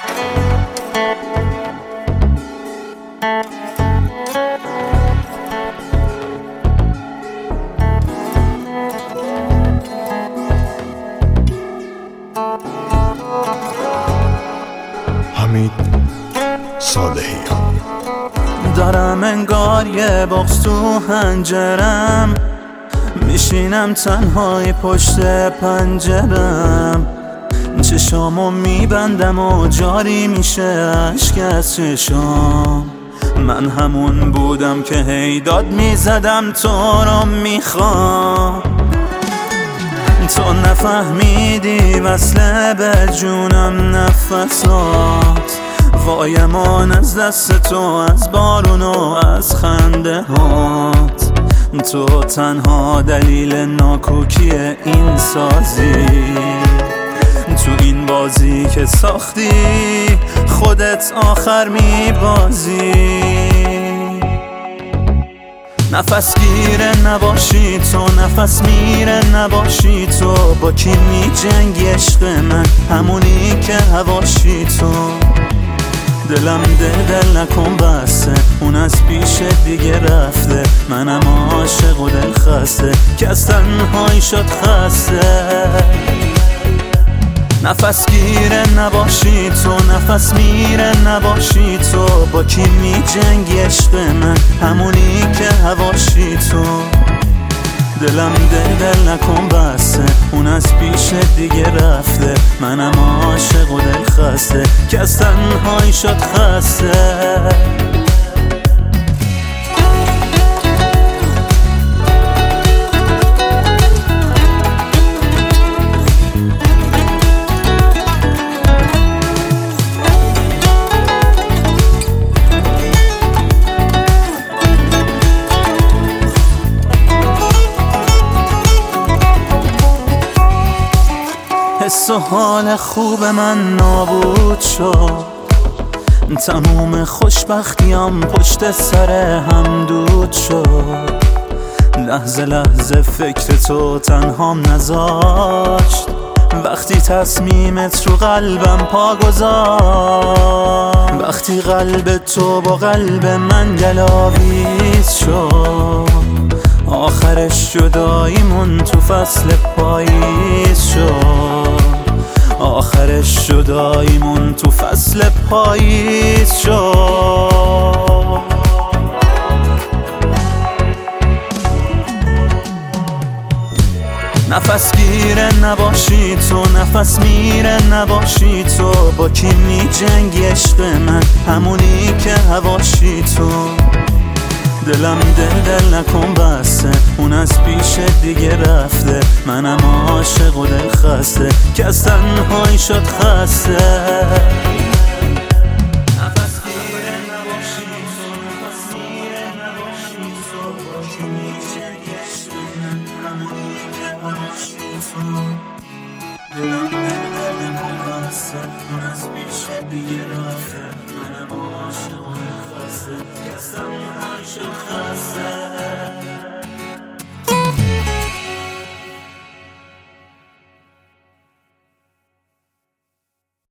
حمید صالحیان. دارم انگار یه بغض تو حنجرم، میشینم تنهای پشت پنجرم، چشامو میبندم و جاری میشه اشک از چشام. من همون بودم که هی داد میزدم تو رو میخوام، تو نفهمیدی وصله به جونم نفسات. وای امان از دست تو، از بارون و از خنده هات. تو تنها دلیل ناکوکی این سازی، تو این بازی که ساختی خودت آخر میبازی. نفس گیره نباشی تو، نفس میره نباشی تو، با کی میجنگی عشق من؟ همونی که هواشی تو. دلم دل نکن بسته، اون از پیش دیگه رفته، منم عاشق و دل خسته که از تنهایی شد خسته. نفس گیره نباشی تو، نفس میره نباشی تو، با کی میجنگی عشق من؟ همونی که هواشی تو. دلم دل نکن بسته، اون از پیش دیگه رفته، منم عاشق و دل خسته که از تنهایی شد خسته. حس و حال خوب من نابود شد، تموم خوشبختیام پشت سر هم دود شد. لحظه لحظه فکر تو تنهام نذاشت، وقتی تصمیمت رو قلبم پا گذاشت. وقتی قلب تو با قلب من گلاویز شد، آخرش جداییمون تو فصل پاییز شد. آخرش جداییمون تو فصل پاییز شد. نفس گیره نباشی تو، نفس میره نباشی تو، با کی میجنگی عشق من؟ همونی که هواشی تو. دلم دل نکن بسته، اون از پیش دیگه رفته، منم عاشق و دل خسته که از تنهایی شد خسته. نفس گیره نباشی تو، نفس میره نباشی تو، با کی میجنگی عشق من؟ همونی که هواشی تو. دلم دل نکن بسته، اون از پیش دیگه رفته، منم عاشق